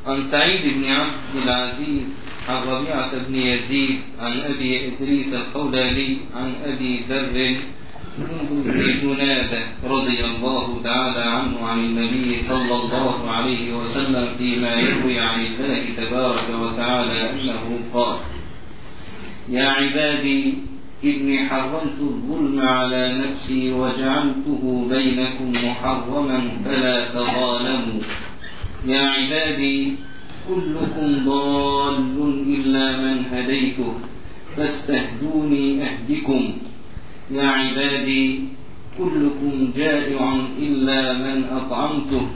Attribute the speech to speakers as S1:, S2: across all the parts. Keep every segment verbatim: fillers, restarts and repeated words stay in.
S1: عن سعيد بن عبد العزيز عن ربيعة بن يزيد عن أبي إدريس الخولاني عن أبي ذر بن جنادة رضي الله تعالى عنه عن النبي صلى الله عليه وسلم فيما يروي عن الله تبارك وتعالى أنه قال: يا عبادي إني حرمت الظلم على نفسي وجعلته بينكم محرما فلا تظالموا. يا عبادي كلكم ضال إلا من هديته فاستهدوني أهدكم. يا عبادي كلكم جائع إلا من أطعمته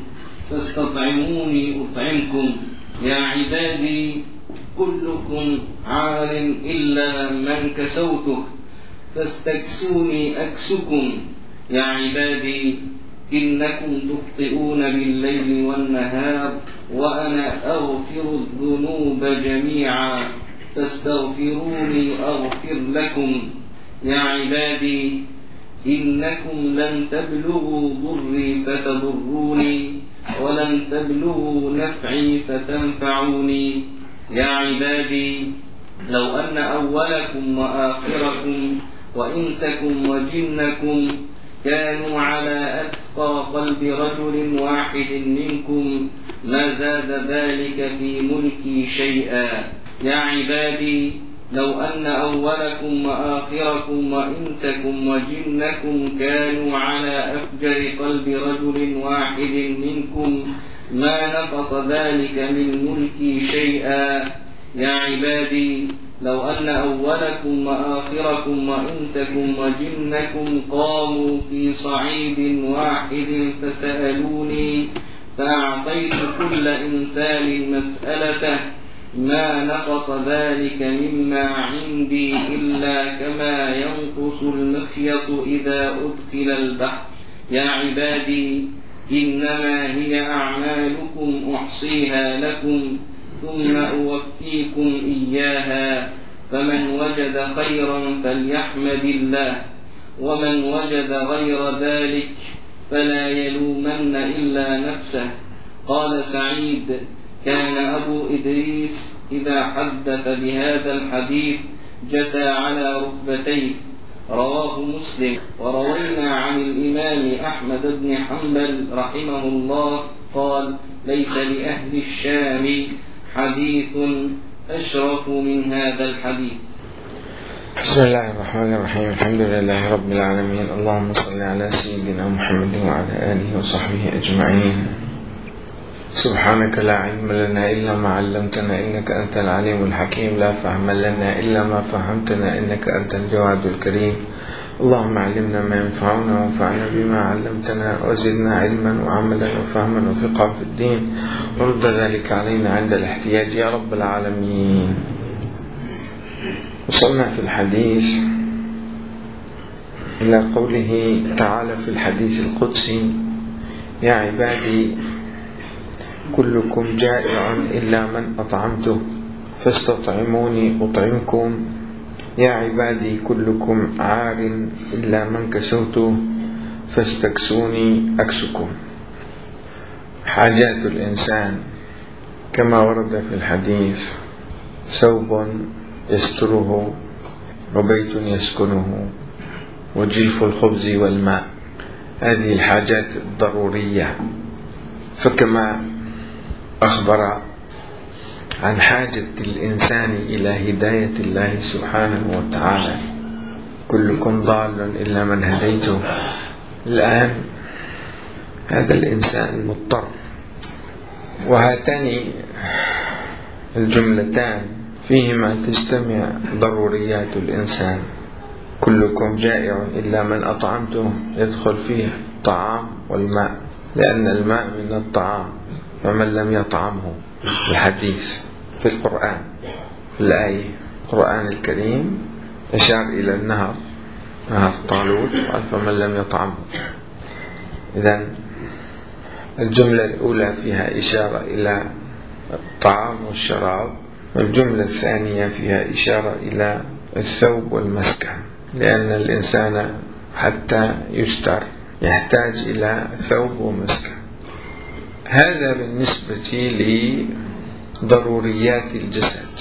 S1: فاستطعموني أطعمكم. يا عبادي كلكم عار إلا من كسوته فاستكسوني أكسكم. يا عبادي إنكم تخطئون بالليل والنهار وأنا أغفر الذنوب جميعا فاستغفروني أغفر لكم. يا عبادي إنكم لن تبلغوا ضري فتضروني ولن تبلغوا نفعي فتنفعوني. يا عبادي لو أن أولكم وآخركم وإنسكم وجنكم كانوا على أتقى قلب رجل واحد منكم ما زاد ذلك في ملكي شيئا. يا عبادي لو أن أولكم وآخركم وإنسكم وجنكم كانوا على أفجر قلب رجل واحد منكم ما نقص ذلك من ملكي شيئا. يا عبادي لو أن أولكم وآخركم وإنسكم وجنكم قاموا في صعيد واحد فسألوني فأعطيت كل إنسان مسألته ما نقص ذلك مما عندي إلا كما ينقص المخيط إذا أدخل البحر. يا عبادي إنما هي أعمالكم أحصيها لكم ثم أوفيكم إياها فمن وجد خيرا فليحمد الله ومن وجد غير ذلك فلا يلومن إلا نفسه. قال سعيد: كان أبو إدريس إذا حدث بهذا الحديث جثى على ركبتيه. رواه مسلم. وروينا عن الإمام أحمد بن حنبل رحمه الله قال: ليس لأهل الشام حديث أشرف من هذا الحديث.
S2: بسم الله الرحمن الرحيم. الحمد لله رب العالمين. اللهم صل على سيدنا محمد وعلى آله وصحبه أجمعين. سبحانك لا علم لنا إلا ما علمتنا إنك أنت العليم الحكيم. لا فهم لنا إلا ما فهمتنا إنك أنت الجواد الكريم. اللهم علمنا ما ينفعنا وانفعنا بما علمتنا وزدنا علما وعملا وفهما وفقها في الدين ورد ذلك علينا عند الاحتياج يا رب العالمين. وصلنا في الحديث إلى قوله تعالى في الحديث القدسي: يا عبادي كلكم جائع إلا من أطعمته فاستطعموني أطعمكم. يا عبادي كلكم عار إلا من كسوته فاستكسوني أكسكم. حاجات الإنسان كما ورد في الحديث: ثوب يستره وبيت يسكنه وجيف الخبز والماء. هذه الحاجات الضرورية. فكما أخبر عن حاجة الإنسان إلى هداية الله سبحانه وتعالى: كلكم ضال إلا من هديته. الآن هذا الإنسان مضطر. وهاتان الجملتان فيهما تجتمع ضروريات الإنسان. كلكم جائع إلا من أطعمته يدخل فيه الطعام والماء، لأن الماء من الطعام، فمن لم يطعمه. الحديث في القرآن في الآية القرآن الكريم أشار إلى النهر، نهر طالوت، فمن لم يطعمه. إذن الجملة الأولى فيها إشارة إلى الطعام والشراب، والجملة الثانية فيها إشارة إلى الثوب والمسكن، لأن الإنسان حتى يستر يحتاج إلى ثوب ومسكن. هذا بالنسبة ضروريات الجسد.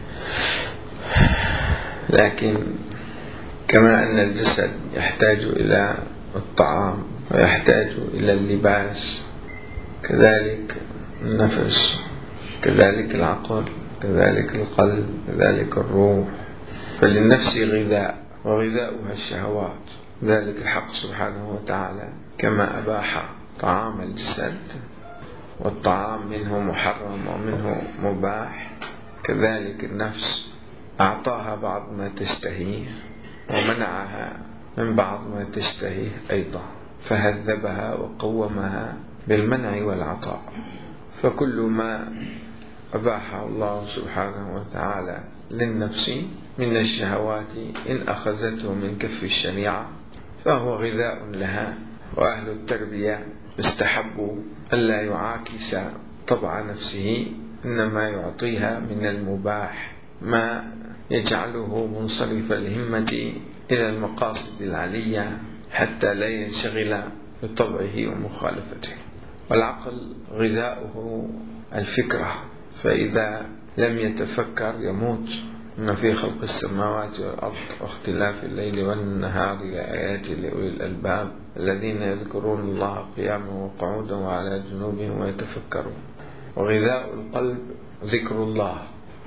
S2: لكن كما أن الجسد يحتاج إلى الطعام ويحتاج إلى اللباس، كذلك النفس، كذلك العقل، كذلك القلب، كذلك الروح. فللنفس غذاء وغذاؤها الشهوات. ذلك الحق سبحانه وتعالى كما أباح طعام الجسد، والطعام منه محرم ومنه مباح، كذلك النفس أعطاها بعض ما تشتهيه ومنعها من بعض ما تشتهيه أيضا، فهذبها وقومها بالمنع والعطاء. فكل ما أباحه الله سبحانه وتعالى للنفس من الشهوات إن أخذته من كف الشريعة فهو غذاء لها. وأهل التربية استحبوا ألا يعاكس طبع نفسه، إنما يعطيها من المباح ما يجعله منصرف الهمة إلى المقاصد العلية حتى لا ينشغل بطبعه ومخالفته. والعقل غذاؤه الفكرة، فإذا لم يتفكر يموت. إن في خلق السماوات والأرض واختلاف الليل والنهار لآيات لأولي الألباب الذين يذكرون الله قياما وقعودا وعلى جنوبهم ويتفكرون. وغذاء القلب ذكر الله،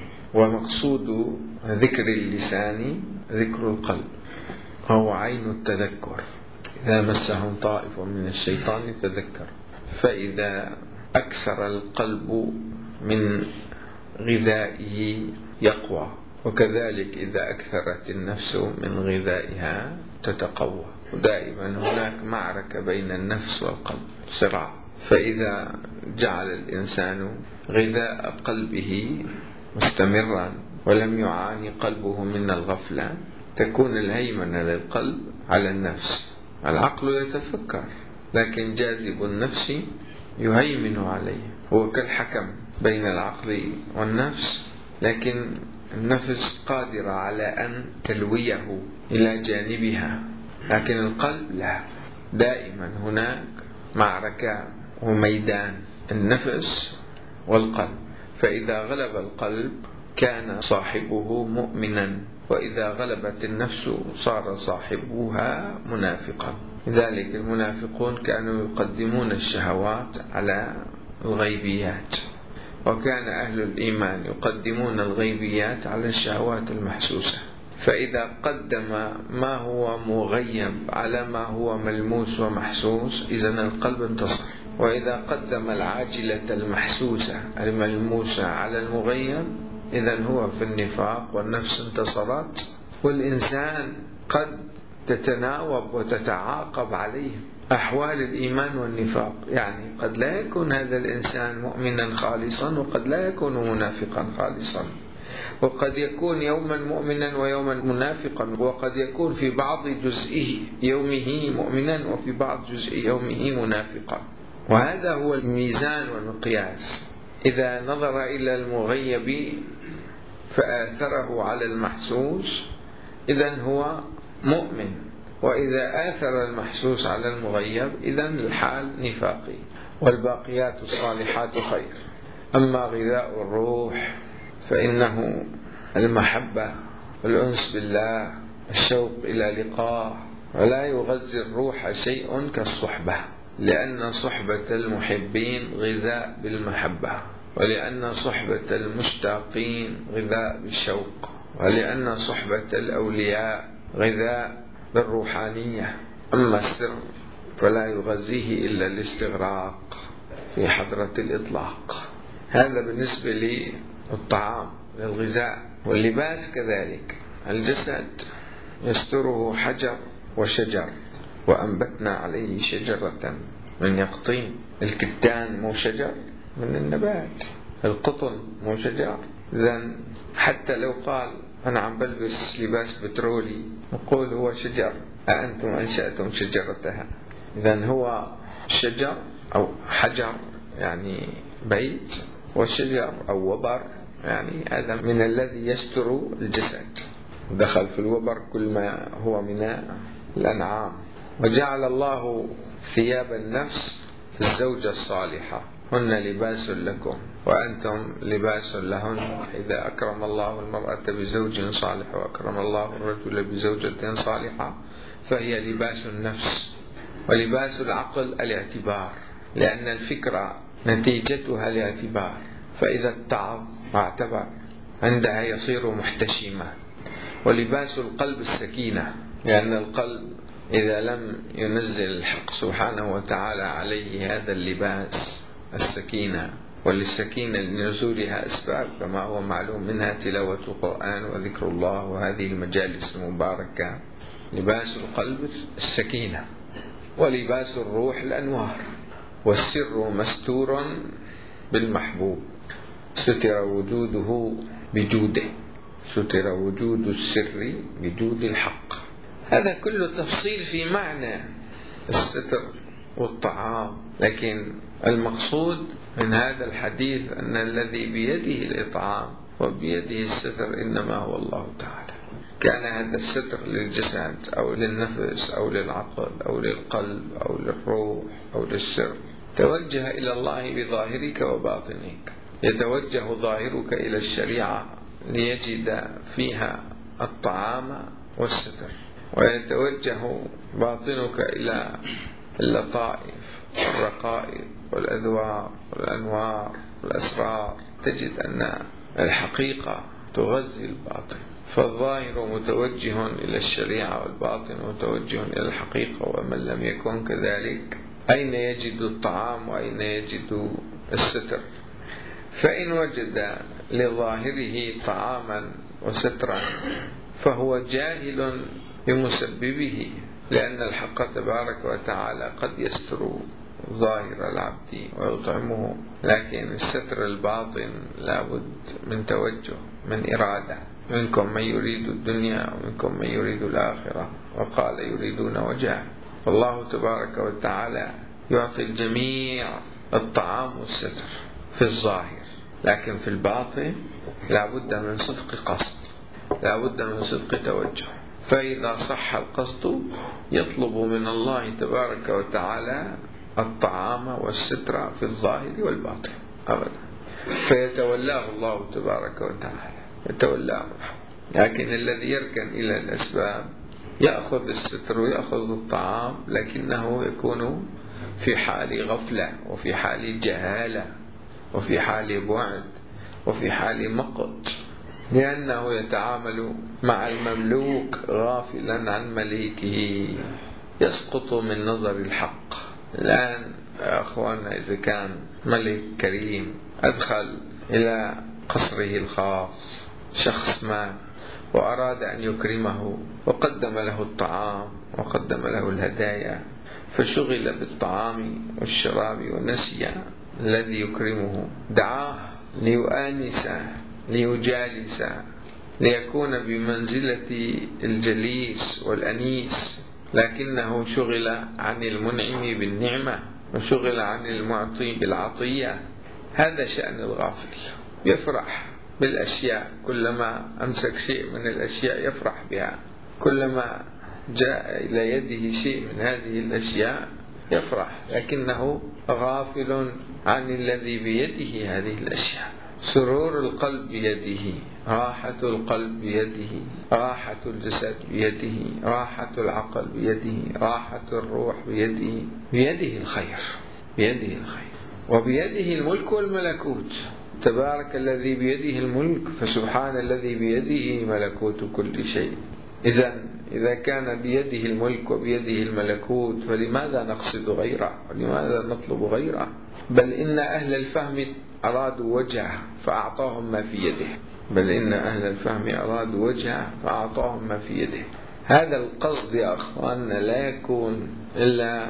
S2: ومقصود ذكر اللسان ذكر القلب، وهو عين التذكر. إذا مسهم طائف من الشيطان تذكر. فإذا أكثر القلب من غذائه يقوى، وكذلك إذا أكثرت النفس من غذائها تتقوى. ودائما هناك معركة بين النفس والقلب، صراع. فإذا جعل الإنسان غذاء قلبه مستمرا ولم يعاني قلبه من الغفلة تكون الهيمنة للقلب على النفس. العقل يتفكر لكن جاذب النفس يهيمن عليه. هو كالحكم بين العقل والنفس، لكن النفس قادرة على أن تلويه إلى جانبها، لكن القلب لا. دائما هناك معركة وميدان النفس والقلب. فإذا غلب القلب كان صاحبه مؤمنا، وإذا غلبت النفس صار صاحبها منافقا. لذلك المنافقون كانوا يقدمون الشهوات على الغيبيات، وكان أهل الإيمان يقدمون الغيبيات على الشهوات المحسوسة. فإذا قدم ما هو مغيب على ما هو ملموس ومحسوس إذن القلب انتصر. وإذا قدم العاجلة المحسوسة الملموسة على المغيب إذن هو في النفاق، والنفس انتصرت. والإنسان قد تتناوب وتتعاقب عليه أحوال الإيمان والنفاق، يعني قد لا يكون هذا الإنسان مؤمنا خالصا، وقد لا يكون منافقا خالصا، وقد يكون يوما مؤمنا ويوما منافقا، وقد يكون في بعض جزئه يومه مؤمنا وفي بعض جزء يومه منافقا. وهذا هو الميزان والمقياس. إذا نظر إلى المغيب فآثره على المحسوس إذن هو مؤمن، وإذا آثر المحسوس على المغيب إذن الحال نفاقي. والباقيات الصالحات خير. أما غذاء الروح فإنه المحبة والأنس بالله، الشوق إلى لقاه. ولا يغذي الروح شيء كالصحبة، لأن صحبة المحبين غذاء بالمحبة، ولأن صحبة المشتاقين غذاء بالشوق، ولأن صحبة الأولياء غذاء بالروحانية. أما السر فلا يغذيه إلا الاستغراق في حضرة الإطلاق. هذا بالنسبة للطعام للغذاء. واللباس كذلك. الجسد يستره حجر وشجر، وأنبتنا عليه شجرة من يقطين. الكتان مو شجر من النبات، القطن مو شجر. إذن حتى لو قال أنا عم بلبس لباس بترولي نقول هو شجر، أأنتم أنشأتم شجرتها. إذن هو شجر أو حجر يعني بيت، وشجر أو وبر يعني هذا من الذي يستر الجسد. دخل في الوبر كل ما هو من الأنعام. وجعل الله ثياب النفس الزوجة الصالحة، هن لباس لكم وأنتم لباس لهن. إذا أكرم الله المرأة بزوج صالح وأكرم الله الرجل بزوجة صالحة فهي لباس النفس. ولباس العقل الاعتبار، لأن الفكرة نتيجتها الاعتبار، فإذا اتعظ واعتبر عندها يصير محتشما. ولباس القلب السكينة، لأن القلب إذا لم ينزل الحق سبحانه وتعالى عليه هذا اللباس السكينة، وللسكينة لنزولها أسباب كما هو معلوم، منها تلاوة القرآن وذكر الله وهذه المجالس المباركة. لباس القلب السكينة. ولباس الروح الأنوار. والسر مستور بالمحبوب، ستر وجوده بجوده، ستر وجود السر بجود الحق. هذا كله تفصيل في معنى الستر والطعام، لكن المقصود من هذا الحديث أن الذي بيده الإطعام وبيده الستر إنما هو الله تعالى. كان هذا الستر للجسد أو للنفس أو للعقل أو للقلب أو للروح أو للسر، توجه إلى الله بظاهرك وباطنك. يتوجه ظاهرك إلى الشريعة ليجد فيها الطعام والستر، ويتوجه باطنك إلى اللطائف والرقائق والأذواق والأنوار والأسرار. تجد أن الحقيقة تغذي الباطن، فالظاهر متوجه إلى الشريعة والباطن متوجه إلى الحقيقة. ومن لم يكن كذلك أين يجد الطعام وأين يجد الستر؟ فإن وجد لظاهره طعاما وسترا فهو جاهل بمسببه، لأن الحق تبارك وتعالى قد يستر ظاهر العبد ويطعمه، لكن الستر الباطن لا بد من توجه، من إرادة. منكم من يريد الدنيا ومنكم من يريد الآخرة، وقال يريدون وجهه. والله تبارك وتعالى يعطي الجميع الطعام والستر في الظاهر، لكن في الباطن لا بد من صدق قصد، لا بد من صدق توجه. فإذا صح القصد يطلب من الله تبارك وتعالى الطعام والستر في الظاهر والباطن أبدا، فيتولاه الله تبارك وتعالى، يتولاه. لكن الذي يركن إلى الأسباب يأخذ الستر ويأخذ الطعام، لكنه يكون في حال غفلة وفي حال جهالة وفي حال بعد وفي حال مقت، لأنه يتعامل مع المملوك غافلا عن مليكه، يسقط من نظر الحق. الآن يا أخوانا، إذا كان ملك كريم أدخل إلى قصره الخاص شخص ما وأراد أن يكرمه وقدم له الطعام وقدم له الهدايا، فشغل بالطعام والشراب ونسي الذي يكرمه، دعاه ليؤانسه ليجالسه ليكون بمنزلة الجليس والأنيس، لكنه شغل عن المنعم بالنعمة وشغل عن المعطي بالعطية. هذا شأن الغافل، يفرح بالأشياء، كلما أمسك شيء من الأشياء يفرح بها، كلما جاء إلى يده شيء من هذه الأشياء يفرح، لكنه غافل عن الذي بيده هذه الأشياء. سرور القلب بيده، راحة القلب بيده، راحة الجسد بيده، راحة العقل بيده، راحة الروح بيده، بيده الخير، بيده الخير، وبيده الملك والملكوت. تبارك الذي بيده الملك، فسبحان الذي بيده ملكوت كل شيء. إذا إذا كان بيده الملك وبيده الملكوت فلماذا نقصد غيره ولماذا نطلب غيره؟ بل إن أهل الفهم أرادوا وجهه فأعطاهم ما في يده، بل إن أهل الفهم أرادوا وجهه فأعطاهم ما في يده. هذا القصد يا أخواننا لا يكون إلا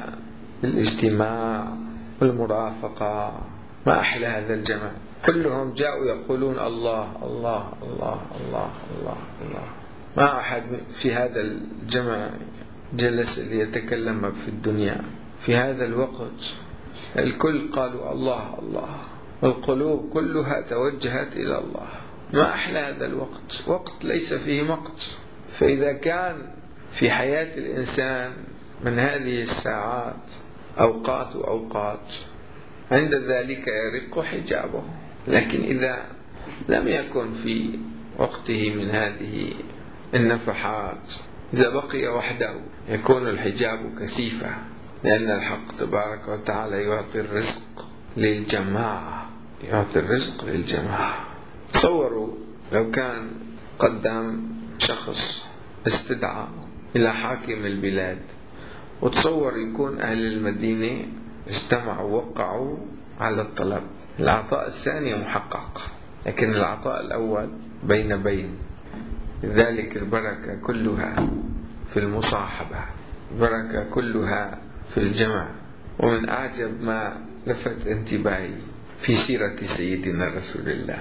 S2: بالاجتماع والمرافقة. ما أحلى هذا الجمع، كلهم جاءوا يقولون الله الله الله الله الله الله. ما أحد في هذا الجمع جلس ليتكلم في الدنيا. في هذا الوقت الكل قالوا الله الله، والقلوب كلها توجهت إلى الله. ما أحلى هذا الوقت، وقت ليس فيه مقت. فإذا كان في حياة الإنسان من هذه الساعات أوقات وأوقات، عند ذلك يرق حجابه. لكن إذا لم يكن في وقته من هذه النفحات، إذا بقي وحده يكون الحجاب كثيفا، لأن الحق تبارك وتعالى يعطي الرزق للجماعة، يعطي الرزق للجماعة. تصوروا لو كان قدام شخص استدعى إلى حاكم البلاد، وتصور يكون أهل المدينة اجتمعوا ووقعوا على الطلب، العطاء الثاني محقق، لكن العطاء الأول بين بين. لذلك البركة كلها في المصاحبة، البركة كلها في الجمع. ومن أعجب ما لفت انتباهي في سيرة سيدنا رسول الله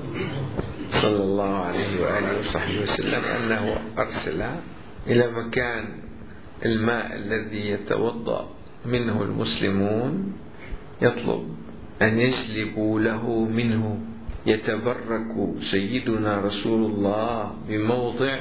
S2: صلى الله عليه وآله وصحبه وسلم أنه أرسل إلى مكان الماء الذي يتوضأ منه المسلمون، يطلب أن يجلبوا له منه. يتبرك سيدنا رسول الله بموضع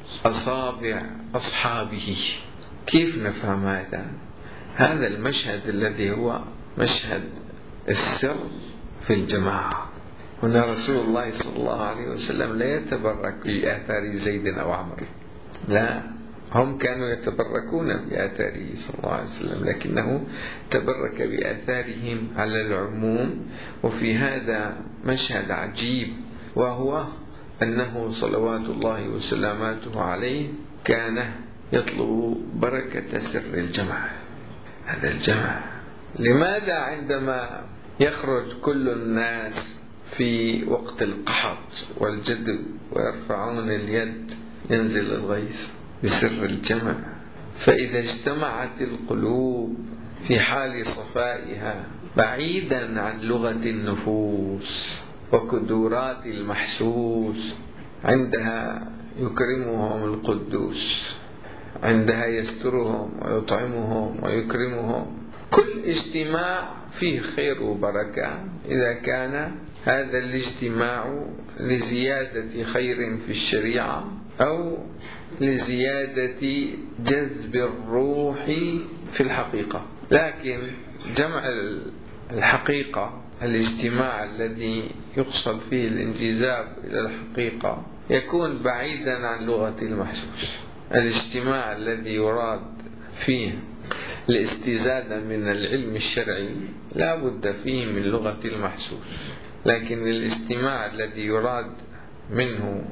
S2: أصابع أصحابه. كيف نفهم هذا؟ هذا المشهد الذي هو مشهد السر في الجماعة. هنا رسول الله صلى الله عليه وسلم لا يتبرك بآثار زيد أو عمرو، لا، هم كانوا يتبركون بآثاره صلى الله عليه وسلم، لكنه تبرك بآثارهم على العموم. وفي هذا مشهد عجيب، وهو أنه صلوات الله وسلاماته عليه كان يطلب بركة سر الجمع. هذا الجمع لماذا عندما يخرج كل الناس في وقت القحط والجدب ويرفعون اليد ينزل الغيث؟ بسر الجمع. فإذا اجتمعت القلوب في حال صفائها بعيدا عن لغة النفوس وكدورات المحسوس، عندها يكرمهم القدوس، عندها يسترهم ويطعمهم ويكرمهم. كل اجتماع فيه خير وبركة إذا كان هذا الاجتماع لزيادة خير في الشريعة أو لزيادة جذب الروح في الحقيقة. لكن جمع الحقيقة، الاجتماع الذي يقصد فيه الانجذاب إلى الحقيقة، يكون بعيدا عن لغة المحسوس. الاجتماع الذي يراد فيه الاستزادة من العلم الشرعي لا بد فيه من لغة المحسوس، لكن الاجتماع الذي يراد منه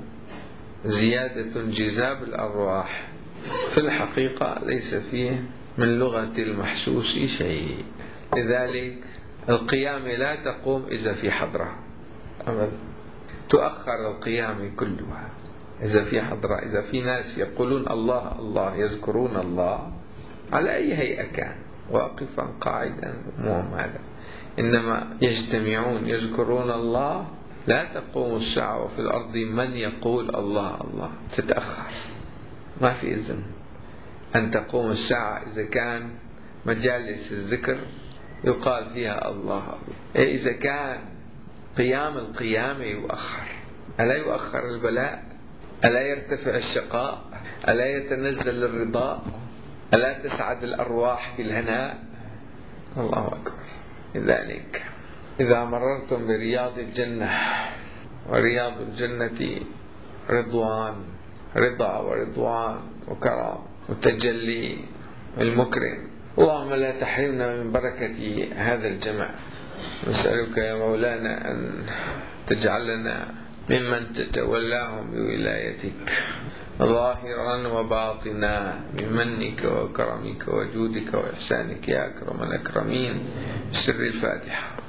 S2: زيادة انجذاب الأرواح في الحقيقة ليس فيه من لغة المحسوس شيء. لذلك القيام لا تقوم إذا في حضرة أبدا، تؤخر القيام كلها إذا في حضرة. إذا في ناس يقولون الله الله، يذكرون الله على أي هيئة كان، واقفا قاعدا، مهم هذا، إنما يجتمعون يذكرون الله، لا تقوم الساعة وفي الأرض من يقول الله الله، تتأخر. ما في إذن أن تقوم الساعة إذا كان مجالس الذكر يقال فيها الله الله. إذا كان قيام القيامة يؤخر، ألا يؤخر البلاء؟ ألا يرتفع الشقاء؟ ألا يتنزل الرضا؟ ألا تسعد الأرواح بالهناء؟ الله أكبر. لذلك إذا مررتم برياض الجنة، ورياض الجنة رضوان، رضا ورضوان وكرم وتجلي المكرم، اللهم لا تحرمنا من بركة هذا الجمع. نسألك يا مولانا أن تجعلنا ممن تتولاهم بولايتك ظاهرا وباطنا بمنك وكرمك وجودك وإحسانك يا أكرم الأكرمين. سر الفاتحة.